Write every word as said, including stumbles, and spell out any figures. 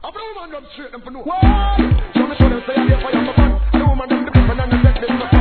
I'm the woman them straight them for no. What? So me show them say I get fire for fun. The woman them the people and the set this for